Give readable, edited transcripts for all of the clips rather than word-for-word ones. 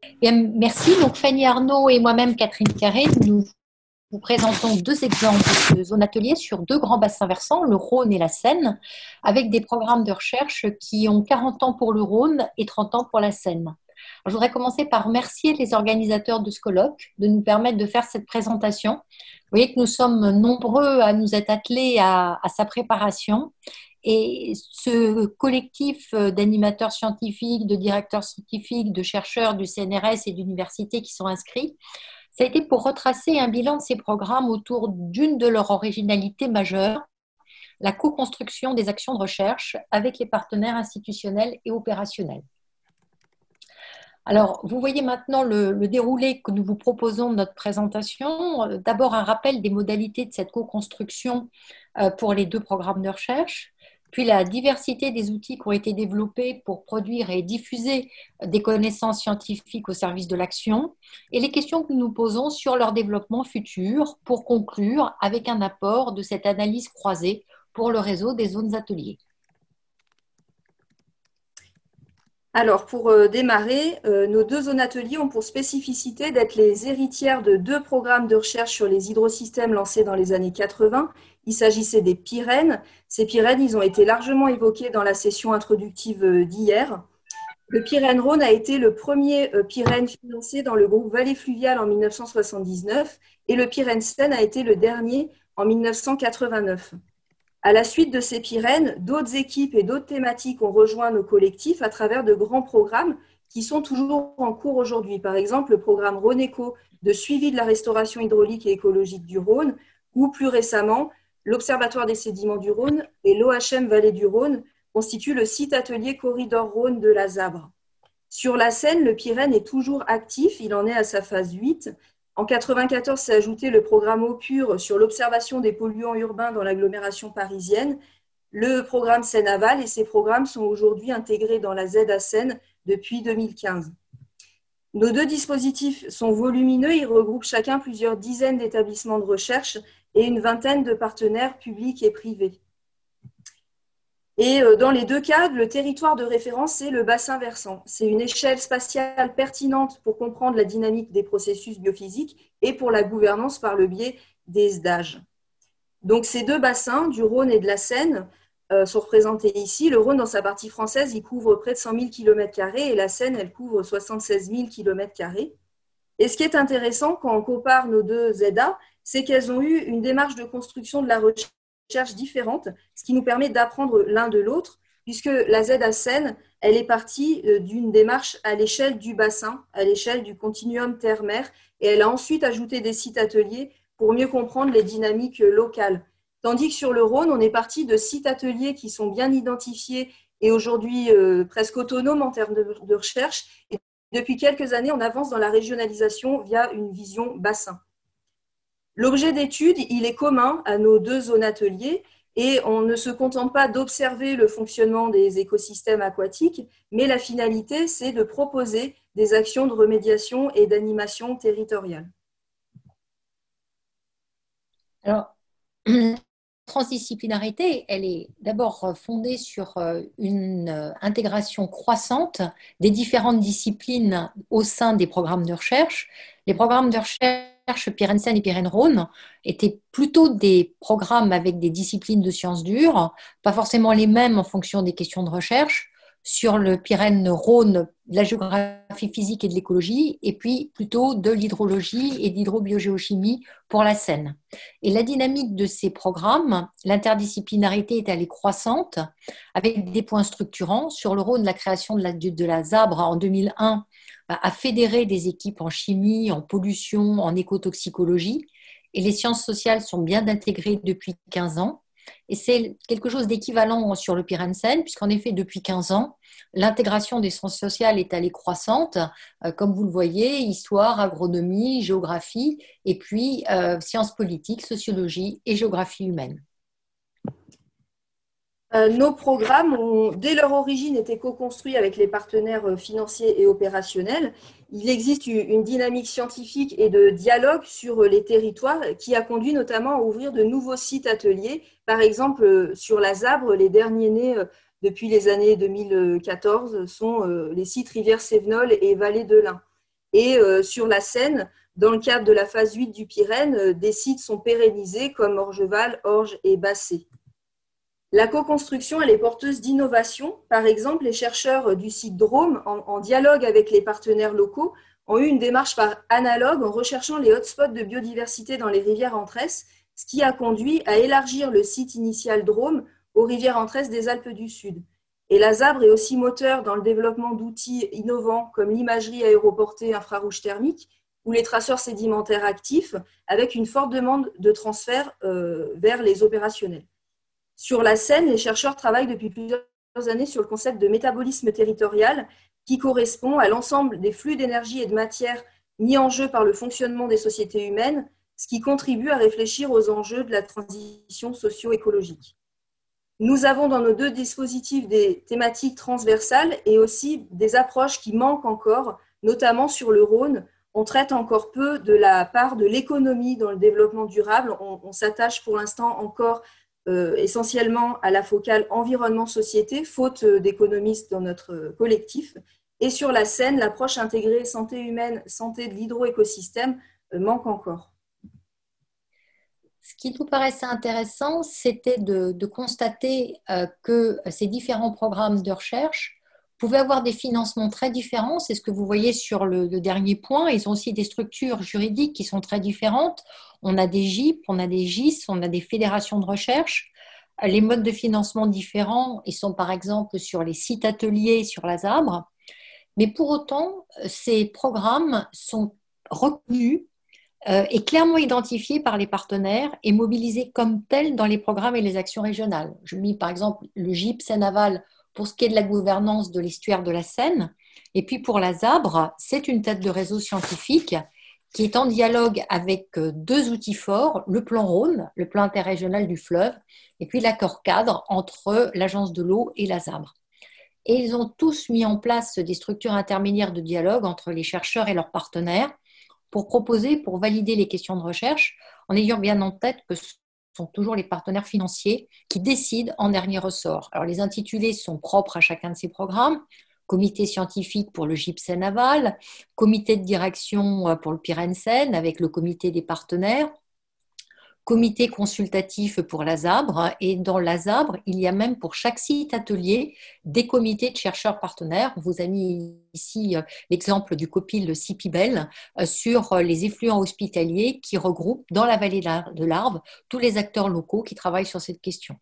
Bien, merci. Donc, Fanny Arnaud et moi-même, Catherine Carré, nous vous présentons deux exemples de zones ateliers sur deux grands bassins versants, le Rhône et la Seine, avec des programmes de recherche qui ont 40 ans pour le Rhône et 30 ans pour la Seine. Alors, je voudrais commencer par remercier les organisateurs de ce colloque de nous permettre de faire cette présentation. Vous voyez que nous sommes nombreux à nous être attelés à sa préparation. Et ce collectif d'animateurs scientifiques, de directeurs scientifiques, de chercheurs du CNRS et d'universités qui sont inscrits, ça a été pour retracer un bilan de ces programmes autour d'une de leurs originalités majeures, la co-construction des actions de recherche avec les partenaires institutionnels et opérationnels. Alors, vous voyez maintenant le déroulé que nous vous proposons de notre présentation. D'abord, un rappel des modalités de cette co-construction pour les deux programmes de recherche, puis la diversité des outils qui ont été développés pour produire et diffuser des connaissances scientifiques au service de l'action, et les questions que nous nous posons sur leur développement futur, pour conclure avec un apport de cette analyse croisée pour le réseau des zones ateliers. Alors, pour démarrer, nos deux zones ateliers ont pour spécificité d'être les héritières de deux programmes de recherche sur les hydrosystèmes lancés dans les années 80. Il s'agissait des Pyrènes. Ces Pyrènes, ils ont été largement évoqués dans la session introductive d'hier. Le Pyrène-Rhône a été le premier Pyrène financé dans le groupe Vallée Fluviale en 1979 et le Pyrène-Seine a été le dernier en 1989. À la suite de ces Pyrènes, d'autres équipes et d'autres thématiques ont rejoint nos collectifs à travers de grands programmes qui sont toujours en cours aujourd'hui. Par exemple, le programme Rhône-Éco de suivi de la restauration hydraulique et écologique du Rhône, ou plus récemment, l'Observatoire des sédiments du Rhône et l'OHM Vallée du Rhône constituent le site atelier Corridor Rhône de la Zabre. Sur la Seine, le Pyrène est toujours actif, il en est à sa phase 8. En 1994, s'est ajouté le programme Eau-Pure sur l'observation des polluants urbains dans l'agglomération parisienne, le programme Seine-Aval, et ces programmes sont aujourd'hui intégrés dans la ZASEN depuis 2015. Nos deux dispositifs sont volumineux, ils regroupent chacun plusieurs dizaines d'établissements de recherche et une vingtaine de partenaires publics et privés. Et dans les deux cas, le territoire de référence, c'est le bassin versant. C'est une échelle spatiale pertinente pour comprendre la dynamique des processus biophysiques et pour la gouvernance par le biais des SDAGE. Donc ces deux bassins, du Rhône et de la Seine, sont représentés ici. Le Rhône, dans sa partie française, il couvre près de 100 000 km² et la Seine, elle couvre 76 000 km². Et ce qui est intéressant quand on compare nos deux ZA, c'est qu'elles ont eu une démarche de construction de la recherche différente, ce qui nous permet d'apprendre l'un de l'autre, puisque la ZA-Seine, elle est partie d'une démarche à l'échelle du bassin, à l'échelle du continuum terre-mer, et elle a ensuite ajouté des sites ateliers pour mieux comprendre les dynamiques locales. Tandis que sur le Rhône, on est parti de sites ateliers qui sont bien identifiés et aujourd'hui presque autonomes en termes de recherche. Et depuis quelques années, on avance dans la régionalisation via une vision bassin. L'objet d'étude, il est commun à nos deux zones ateliers et on ne se contente pas d'observer le fonctionnement des écosystèmes aquatiques, mais la finalité, c'est de proposer des actions de remédiation et d'animation territoriale. Alors, la transdisciplinarité, elle est d'abord fondée sur une intégration croissante des différentes disciplines au sein des programmes de recherche. Les programmes de recherche Pyrène-Seine et Pyrène-Rhône étaient plutôt des programmes avec des disciplines de sciences dures, pas forcément les mêmes en fonction des questions de recherche. Sur le Pyrène-Rhône, de la géographie physique et de l'écologie, et puis plutôt de l'hydrologie et de l'hydrobiogéochimie pour la Seine. Et la dynamique de ces programmes, l'interdisciplinarité est allée croissante, avec des points structurants. Sur le Rhône, la création de la ZABRE en 2001 a fédéré des équipes en chimie, en pollution, en écotoxicologie, et les sciences sociales sont bien intégrées depuis 15 ans. Et c'est quelque chose d'équivalent sur le Pyrène-Seine, puisqu'en effet, depuis 15 ans, l'intégration des sciences sociales est allée croissante, comme vous le voyez, histoire, agronomie, géographie, et puis sciences politiques, sociologie et géographie humaine. Nos programmes ont, dès leur origine, été co-construits avec les partenaires financiers et opérationnels. Il existe une dynamique scientifique et de dialogue sur les territoires qui a conduit notamment à ouvrir de nouveaux sites ateliers. Par exemple, sur la Zabre, les derniers nés depuis les années 2014 sont les sites Rivière-Sévenol et Vallée de l'Ain. Et sur la Seine, dans le cadre de la phase 8 du Pyrène, des sites sont pérennisés comme Orgeval, Orge et Bassé. La co-construction, elle est porteuse d'innovation. Par exemple, les chercheurs du site Drôme, en dialogue avec les partenaires locaux, ont eu une démarche par analogue en recherchant les hotspots de biodiversité dans les rivières Entresse, ce qui a conduit à élargir le site initial Drôme aux rivières Entresse des Alpes du Sud. Et la ZABRE est aussi moteur dans le développement d'outils innovants comme l'imagerie aéroportée infrarouge thermique ou les traceurs sédimentaires actifs, avec une forte demande de transfert vers les opérationnels. Sur la Seine, les chercheurs travaillent depuis plusieurs années sur le concept de métabolisme territorial qui correspond à l'ensemble des flux d'énergie et de matière mis en jeu par le fonctionnement des sociétés humaines, ce qui contribue à réfléchir aux enjeux de la transition socio-écologique. Nous avons dans nos deux dispositifs des thématiques transversales et aussi des approches qui manquent encore, notamment sur le Rhône. On traite encore peu de la part de l'économie dans le développement durable. On s'attache pour l'instant encore essentiellement à la focale environnement-société, faute d'économistes dans notre collectif. Et sur la Seine, l'approche intégrée santé humaine, santé de l'hydroécosystème manque encore. Ce qui nous paraissait intéressant, c'était de constater que ces différents programmes de recherche pouvaient avoir des financements très différents. C'est ce que vous voyez sur le dernier point. Ils ont aussi des structures juridiques qui sont très différentes. On a des GIP, on a des GIS, on a des fédérations de recherche. Les modes de financement différents, ils sont par exemple sur les sites ateliers sur la ZABRE. Mais pour autant, ces programmes sont reconnus est clairement identifié par les partenaires et mobilisé comme tel dans les programmes et les actions régionales. Je mis par exemple le GIP Seine-Aval pour ce qui est de la gouvernance de l'estuaire de la Seine. Et puis pour la ZABRE, c'est une tête de réseau scientifique qui est en dialogue avec deux outils forts, le plan Rhône, le plan interrégional du fleuve, et puis l'accord cadre entre l'Agence de l'eau et la ZABRE. Et ils ont tous mis en place des structures intermédiaires de dialogue entre les chercheurs et leurs partenaires pour proposer, pour valider les questions de recherche, en ayant bien en tête que ce sont toujours les partenaires financiers qui décident en dernier ressort. Alors, les intitulés sont propres à chacun de ces programmes. Comité scientifique pour le GIP Seine-Aval, comité de direction pour le Pyrène-Seine avec le comité des partenaires, comité consultatif pour la ZABRE, et dans la ZABRE, il y a même pour chaque site atelier des comités de chercheurs partenaires. On vous a mis ici l'exemple du COPIL CIPIBEL sur les effluents hospitaliers qui regroupent dans la vallée de l'Arve tous les acteurs locaux qui travaillent sur cette question.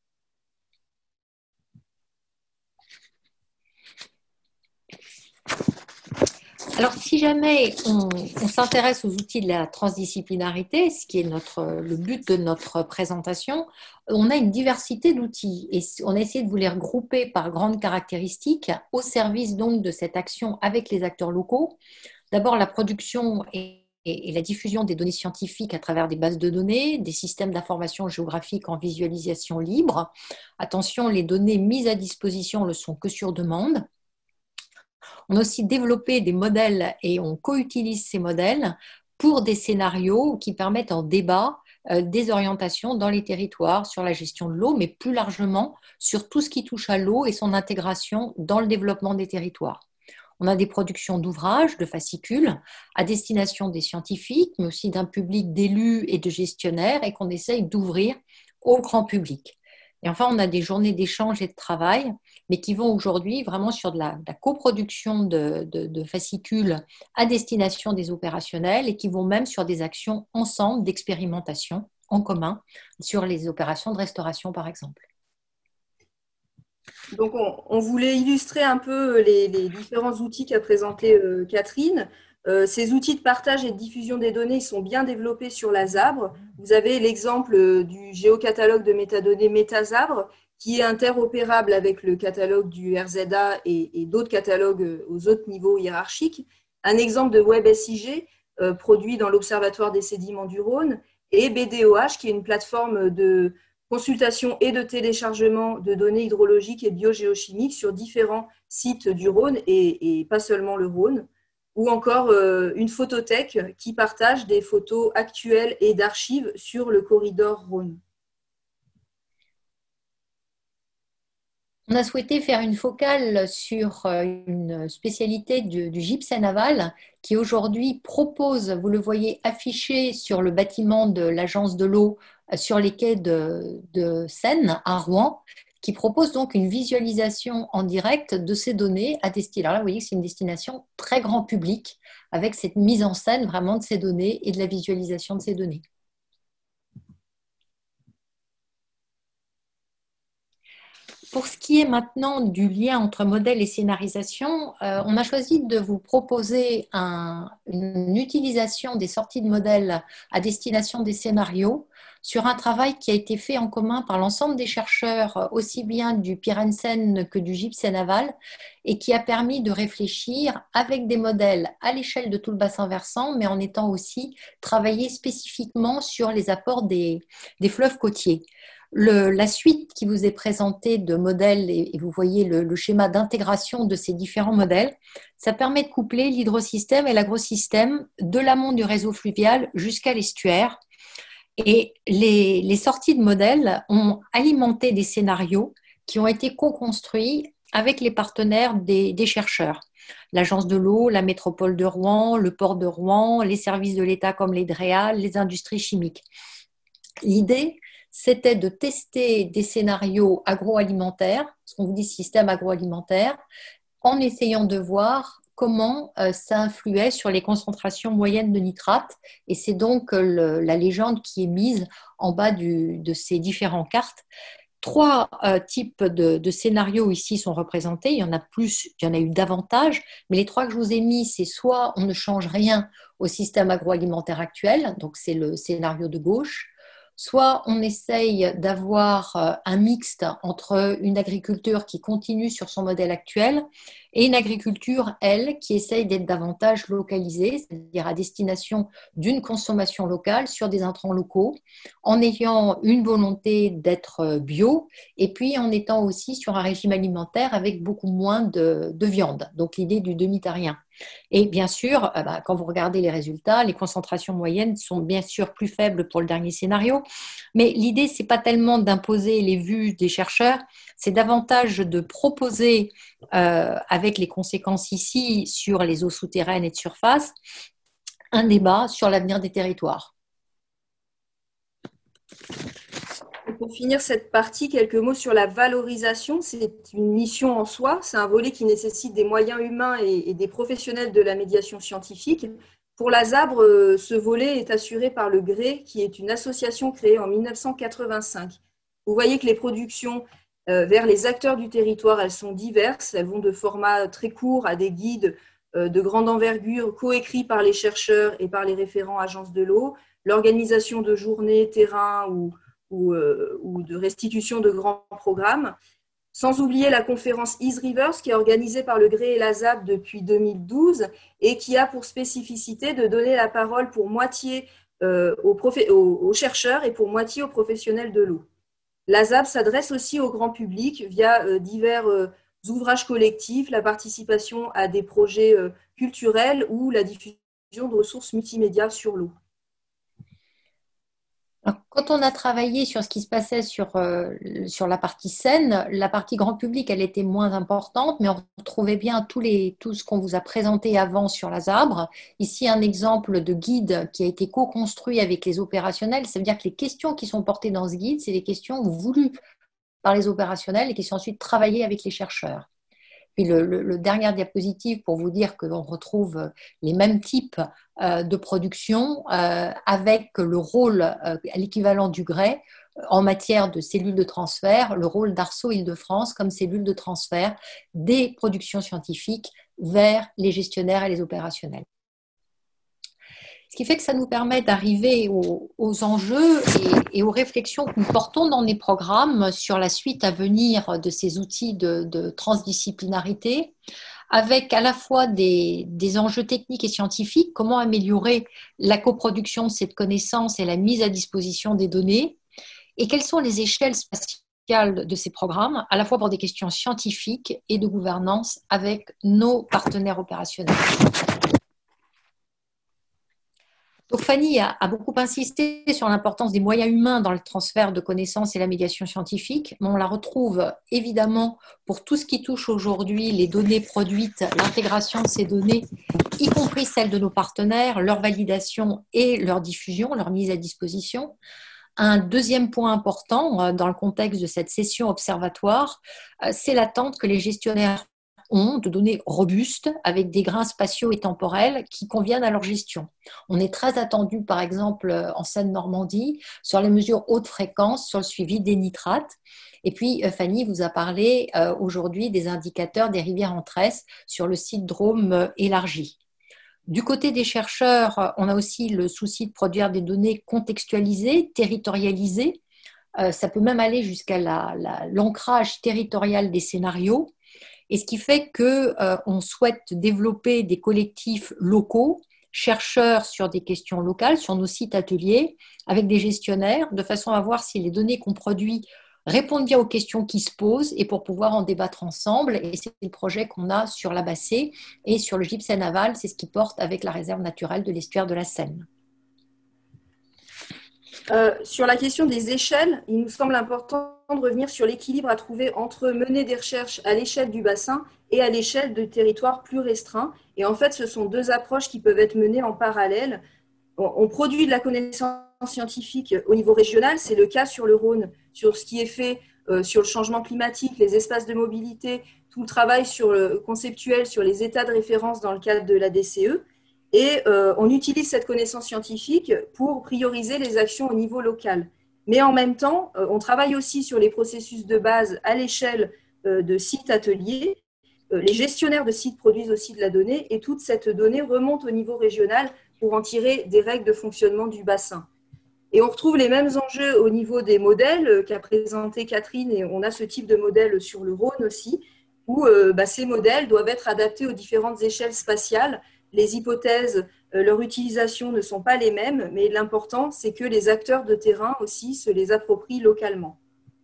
Alors, si jamais on s'intéresse aux outils de la transdisciplinarité, ce qui est le but de notre présentation, on a une diversité d'outils et on a essayé de vous les regrouper par grandes caractéristiques au service donc de cette action avec les acteurs locaux. D'abord, la production et la diffusion des données scientifiques à travers des bases de données, des systèmes d'information géographique en visualisation libre. Attention, les données mises à disposition ne le sont que sur demande. On a aussi développé des modèles et on co-utilise ces modèles pour des scénarios qui permettent en débat des orientations dans les territoires sur la gestion de l'eau, mais plus largement sur tout ce qui touche à l'eau et son intégration dans le développement des territoires. On a des productions d'ouvrages, de fascicules, à destination des scientifiques, mais aussi d'un public d'élus et de gestionnaires, et qu'on essaye d'ouvrir au grand public. Et enfin, on a des journées d'échange et de travail, mais qui vont aujourd'hui vraiment sur de la coproduction de fascicules à destination des opérationnels et qui vont même sur des actions ensemble d'expérimentation en commun sur les opérations de restauration, par exemple. Donc, on voulait illustrer un peu les différents outils qu'a présenté Catherine. Ces outils de partage et de diffusion des données sont bien développés sur la ZABRE. Vous avez l'exemple du géocatalogue de métadonnées MetaZabre qui est interopérable avec le catalogue du RZA et d'autres catalogues aux autres niveaux hiérarchiques. Un exemple de WebSIG produit dans l'Observatoire des sédiments du Rhône et BDOH qui est une plateforme de consultation et de téléchargement de données hydrologiques et biogéochimiques sur différents sites du Rhône et pas seulement le Rhône, ou encore une photothèque qui partage des photos actuelles et d'archives sur le corridor Rhône. on a souhaité faire une focale sur une spécialité du gypsum naval qui aujourd'hui propose, vous le voyez affiché sur le bâtiment de l'agence de l'eau sur les quais de Seine à Rouen, qui propose donc une visualisation en direct de ces données à destination. Alors là, vous voyez que c'est une destination très grand public avec cette mise en scène vraiment de ces données et de la visualisation de ces données. Pour ce qui est maintenant du lien entre modèle et scénarisation, on a choisi de vous proposer une utilisation des sorties de modèles à destination des scénarios sur un travail qui a été fait en commun par l'ensemble des chercheurs, aussi bien du Pirensen que du gypsum naval, et qui a permis de réfléchir avec des modèles à l'échelle de tout le bassin versant, mais en étant aussi travaillé spécifiquement sur les apports des fleuves côtiers. La suite qui vous est présentée de modèles, et vous voyez le schéma d'intégration de ces différents modèles, ça permet de coupler l'hydrosystème et l'agrosystème de l'amont du réseau fluvial jusqu'à l'estuaire. Et les sorties de modèles ont alimenté des scénarios qui ont été co-construits avec les partenaires des chercheurs. L'Agence de l'eau, la métropole de Rouen, le port de Rouen, les services de l'État comme les DREAL, les industries chimiques. L'idée, c'était de tester des scénarios agroalimentaires, ce qu'on vous dit système agroalimentaire, en essayant de voir comment ça influait sur les concentrations moyennes de nitrate. Et c'est donc la légende qui est mise en bas de ces différentes cartes. Trois types de scénarios ici sont représentés. Il y en a plus, il y en a eu davantage, mais les trois que je vous ai mis, c'est soit on ne change rien au système agroalimentaire actuel, donc c'est le scénario de gauche, soit on essaye d'avoir un mixte entre une agriculture qui continue sur son modèle actuel et une agriculture, elle, qui essaye d'être davantage localisée, c'est-à-dire à destination d'une consommation locale sur des intrants locaux, en ayant une volonté d'être bio et puis en étant aussi sur un régime alimentaire avec beaucoup moins de viande, donc l'idée du demi-tarien. Et bien sûr, quand vous regardez les résultats, les concentrations moyennes sont bien sûr plus faibles pour le dernier scénario, mais l'idée, ce n'est pas tellement d'imposer les vues des chercheurs, c'est davantage de proposer, avec les conséquences ici sur les eaux souterraines et de surface, un débat sur l'avenir des territoires. Et pour finir cette partie, quelques mots sur la valorisation. C'est une mission en soi, c'est un volet qui nécessite des moyens humains et des professionnels de la médiation scientifique. Pour la ZABRE, ce volet est assuré par le GRÉ, qui est une association créée en 1985. Vous voyez que les productions vers les acteurs du territoire, elles sont diverses. Elles vont de formats très courts à des guides de grande envergure, coécrits par les chercheurs et par les référents agences de l'eau, l'organisation de journées, terrains ou de restitution de grands programmes. Sans oublier la conférence Ease Rivers qui est organisée par le GRÉ et la ZAB depuis 2012 et qui a pour spécificité de donner la parole pour moitié aux chercheurs et pour moitié aux professionnels de l'eau. La ZAB s'adresse aussi au grand public via divers ouvrages collectifs, la participation à des projets culturels ou la diffusion de ressources multimédia sur l'eau. Quand on a travaillé sur ce qui se passait sur la partie scène, la partie grand public, elle était moins importante, mais on retrouvait bien tout ce qu'on vous a présenté avant sur la ZABRE. Ici, un exemple de guide qui a été co-construit avec les opérationnels. Ça veut dire que les questions qui sont portées dans ce guide, c'est des questions voulues par les opérationnels et qui sont ensuite travaillées avec les chercheurs. Puis le dernière diapositive pour vous dire que l'on retrouve les mêmes types de production avec le rôle à l'équivalent du GRÉ en matière de cellules de transfert, le rôle d'Arceau Île-de-France comme cellule de transfert des productions scientifiques vers les gestionnaires et les opérationnels. Ce qui fait que ça nous permet d'arriver aux enjeux et aux réflexions que nous portons dans les programmes sur la suite à venir de ces outils de transdisciplinarité, avec à la fois des enjeux techniques et scientifiques, comment améliorer la coproduction de cette connaissance et la mise à disposition des données, et quelles sont les échelles spatiales de ces programmes, à la fois pour des questions scientifiques et de gouvernance avec nos partenaires opérationnels. Donc Fanny a beaucoup insisté sur l'importance des moyens humains dans le transfert de connaissances et la médiation scientifique, mais on la retrouve évidemment pour tout ce qui touche aujourd'hui les données produites, l'intégration de ces données, y compris celles de nos partenaires, leur validation et leur diffusion, leur mise à disposition. Un deuxième point important dans le contexte de cette session observatoire, c'est l'attente que les gestionnaires ont de données robustes avec des grains spatiaux et temporels qui conviennent à leur gestion. On est très attendu, par exemple, en Seine-Normandie, sur les mesures haute fréquence, sur le suivi des nitrates. Et puis, Fanny vous a parlé aujourd'hui des indicateurs des rivières en tresse sur le site Drôme élargi. Du côté des chercheurs, on a aussi le souci de produire des données contextualisées, territorialisées. Ça peut même aller jusqu'à l'ancrage territorial des scénarios. Et ce qui fait qu'on souhaite développer des collectifs locaux, chercheurs sur des questions locales, sur nos sites ateliers, avec des gestionnaires, de façon à voir si les données qu'on produit répondent bien aux questions qui se posent et pour pouvoir en débattre ensemble. Et c'est le projet qu'on a sur la Bassée et sur le gypsène Naval, c'est ce qui porte avec la réserve naturelle de l'estuaire de la Seine. Sur la question des échelles, il nous semble important de revenir sur l'équilibre à trouver entre mener des recherches à l'échelle du bassin et à l'échelle de territoires plus restreints. Et en fait, ce sont deux approches qui peuvent être menées en parallèle. On produit de la connaissance scientifique au niveau régional, c'est le cas sur le Rhône, sur ce qui est fait sur le changement climatique, les espaces de mobilité, tout le travail conceptuel sur les états de référence dans le cadre de la DCE. Et on utilise cette connaissance scientifique pour prioriser les actions au niveau local. Mais en même temps, on travaille aussi sur les processus de base à l'échelle de sites ateliers. Les gestionnaires de sites produisent aussi de la donnée et toute cette donnée remonte au niveau régional pour en tirer des règles de fonctionnement du bassin. Et on retrouve les mêmes enjeux au niveau des modèles qu'a présenté Catherine, et on a ce type de modèle sur le Rhône aussi, où ces modèles doivent être adaptés aux différentes échelles spatiales. Les hypothèses, leur utilisation ne sont pas les mêmes, mais l'important, c'est que les acteurs de terrain aussi se les approprient localement.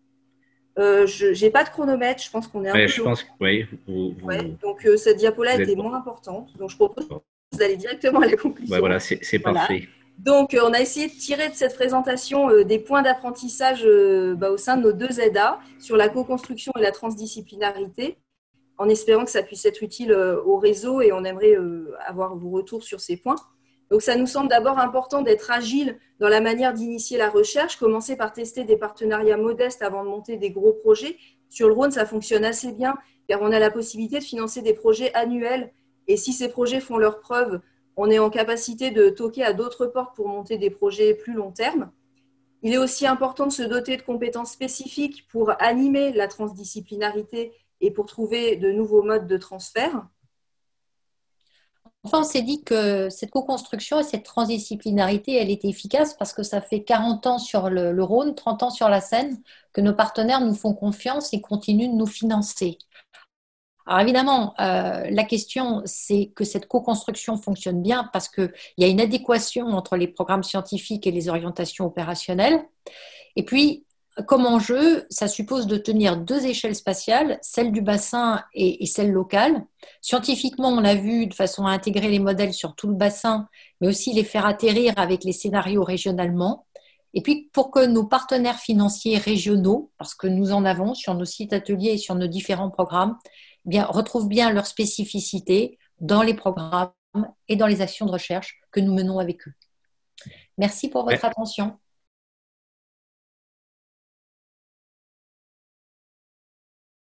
Je n'ai pas de chronomètre, je pense qu'on est un peu... Je pense que oui. Donc, cette diapo-là était moins importante, donc je propose d'aller directement à la conclusion. Ouais, voilà, c'est parfait. Donc, on a essayé de tirer de cette présentation des points d'apprentissage au sein de nos deux EDA sur la co-construction et la transdisciplinarité, en espérant que ça puisse être utile au réseau, et on aimerait avoir vos retours sur ces points. Donc, ça nous semble d'abord important d'être agile dans la manière d'initier la recherche, commencer par tester des partenariats modestes avant de monter des gros projets. Sur le Rhône, ça fonctionne assez bien, car on a la possibilité de financer des projets annuels, et si ces projets font leurs preuves, on est en capacité de toquer à d'autres portes pour monter des projets plus long terme. Il est aussi important de se doter de compétences spécifiques pour animer la transdisciplinarité et pour trouver de nouveaux modes de transfert. Enfin, on s'est dit que cette co-construction et cette transdisciplinarité, elle était efficace parce que ça fait 40 ans sur le Rhône, 30 ans sur la Seine, que nos partenaires nous font confiance et continuent de nous financer. Alors évidemment, la question, c'est que cette co-construction fonctionne bien parce qu'il y a une adéquation entre les programmes scientifiques et les orientations opérationnelles. Et puis, comme enjeu, ça suppose de tenir deux échelles spatiales, celle du bassin et celle locale. Scientifiquement, on l'a vu de façon à intégrer les modèles sur tout le bassin, mais aussi les faire atterrir avec les scénarios régionalement. Et puis, pour que nos partenaires financiers régionaux, parce que nous en avons sur nos sites ateliers et sur nos différents programmes, retrouvent bien leur spécificité dans les programmes et dans les actions de recherche que nous menons avec eux. Merci pour votre attention.